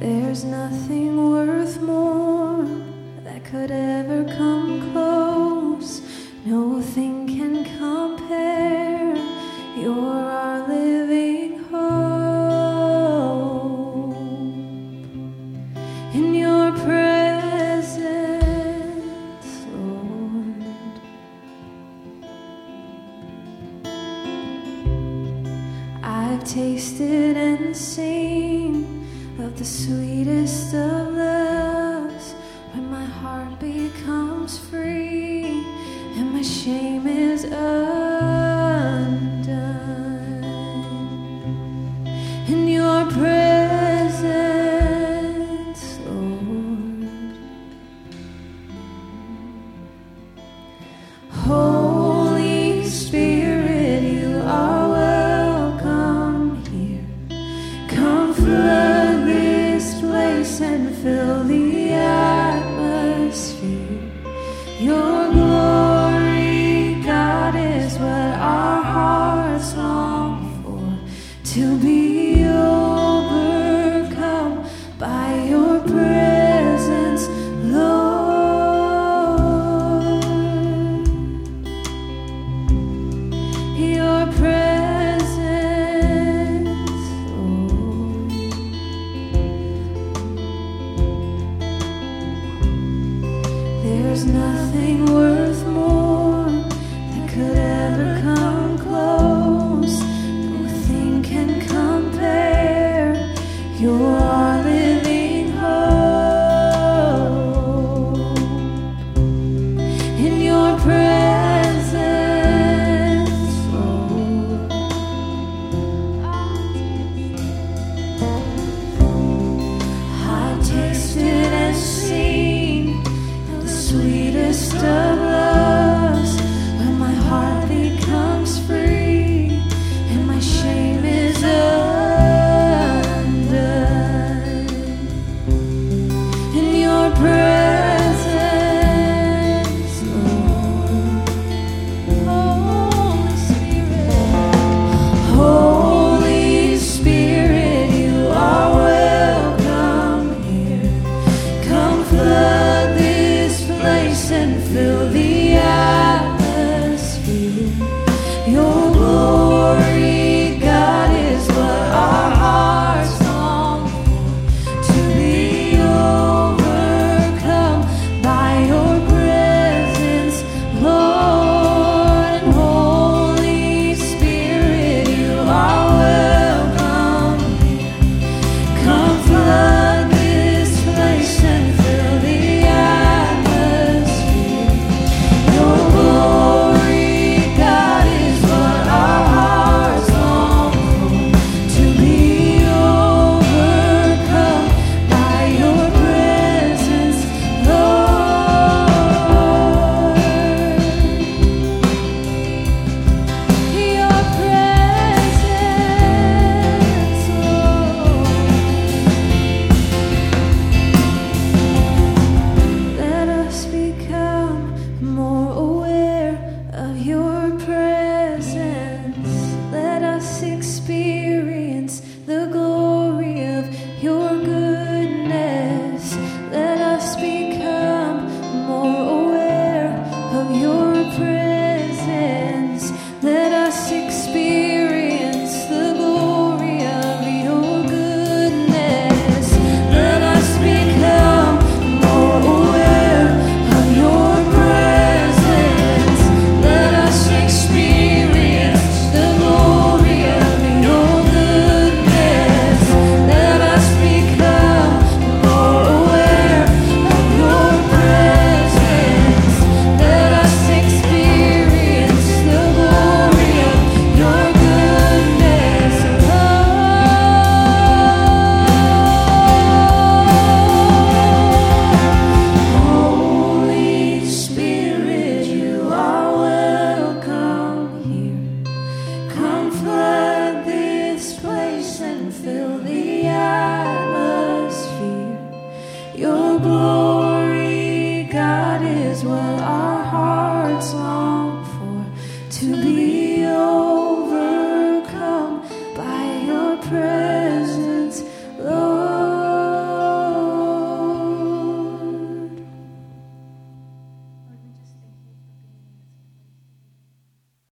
There's nothing worth more that could ever come close. Nothing can compare. You're our living hope. In your presence, Lord, I've tasted and seen of the sweetest of loves, when my heart becomes free and my shame is undone. In your presence, Lord, Holy Spirit, you are welcome here. Come flood this place and fill the atmosphere. Your glory, God, is what our hearts long for, to be overcome by your presence, Lord. Your presence, Lord. There's nothing worth more that could ever come close. Nothing can compare. You're our living hope. In your presence, Lord, I've tasted and seen the sweetest of loves, when my heart becomes free and my shame is undone. In your presence, Lord, Holy Spirit, Holy Spirit, you are welcome here. Come flood this place and fill the atmosphere. Your glory, God, is what our hearts long for, to be overcome by your presence, Lord. And Holy Spirit, you are welcome here. Come flood this place and fill the atmosphere. Your glory, God, is what our hearts long for, to be overcome by your presence, Lord. Your presence, Lord. Let us become more aware of your presence. Let us experience the glory of your goodness. Let us become more aware of your presence. Let us experience the glory of your goodness. Let us become more aware of your presence. Let us experience the glory of your goodness. Let us become more aware of your presence. Let us experience the glory of your goodness, Holy Spirit, you are welcome here. Come flood this place and fill the atmosphere. Your glory, God, is what our hearts long for, to be overcome by your presence.